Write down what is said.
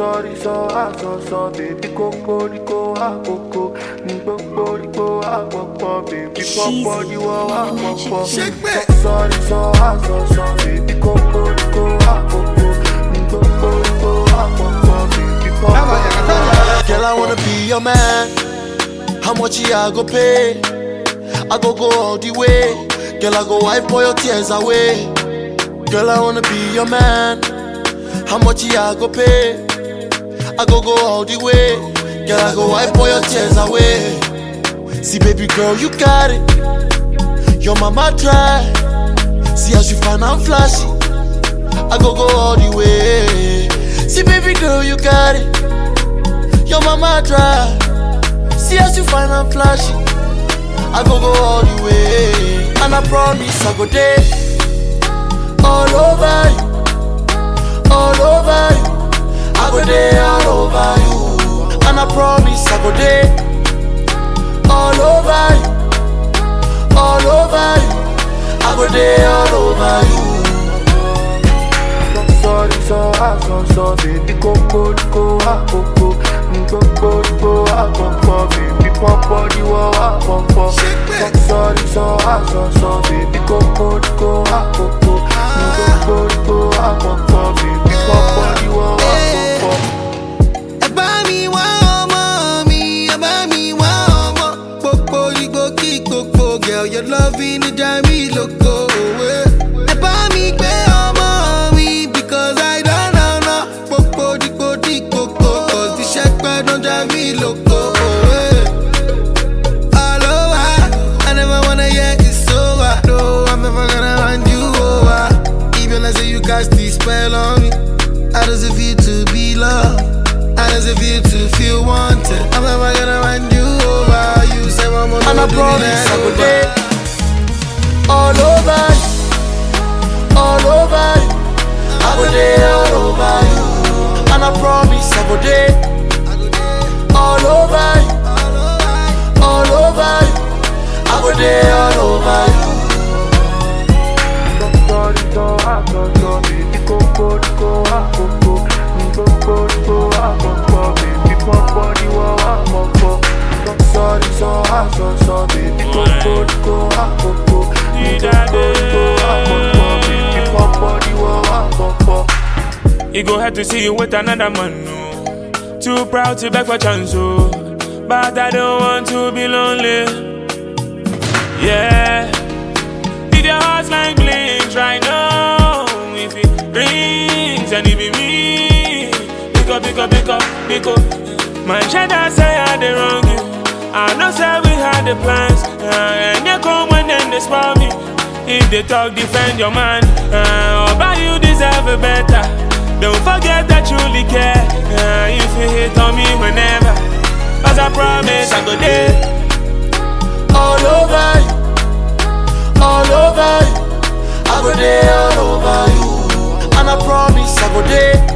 Sorry, so I so baby coco, rico, coco, nico, rico, coco, baby pop, you are coco. Sorry, so I so baby coco, rico, coco, nico, rico, coco, baby pop. Girl, I wanna be your man. How much I go pay? I go all the way. Girl, I go wipe all your tears away. Girl, I wanna be your man. How much I go pay? I go all the way. Girl, I go wipe all your tears away. See, baby girl, you got it. Your mama try. See how she fine and flashy. I go all the way. See, baby girl, you got it. Your mama try. See how she fine and flashy. I go all the way. And I promise I go there. All over you. All over you. I go there all over you. And I promise I go there. All over you. All over you. I go there all over you. Sorry, so I so baby coco, coco, nico, coco, baby pop, you are coco. Sorry, so I so baby coco, coco, nico, coco, baby pop, you are coco. Girl, your loving it drive me loco. Buy me mommy, because I don't know. Popo di coco, cause the shepherd don't drive me loco. All over, I never wanna hear it's over. No, I'm never gonna hand you over. Even as you cast the spell on me, how does it feel to be loved? How does it feel to feel wanted? I'm never gonna hand you over. You say one more, and I promise I go there. All over you, all over you. I go there all over you. And I promise I go there. All over you, all over you. I go there all over you. Sorry, so I so baby coco, coco, nico, coco, baby pop, you are coco. Sorry, so I so baby coco, coco. You go have to see you with another man, no. Too proud to beg for chance, oh. But I don't want to be lonely. Yeah. If your heart's like blinks right now, if it rings and it be me, pick up. My shadow say I did wrong you. I know say we had the plans, and you come when then they spoil me. If they talk, defend your man, but you deserve a better. Don't forget that you really care. If you hit on me whenever, as I promise I go there. All over you, all over you. I go there all over you. And I promise I go there.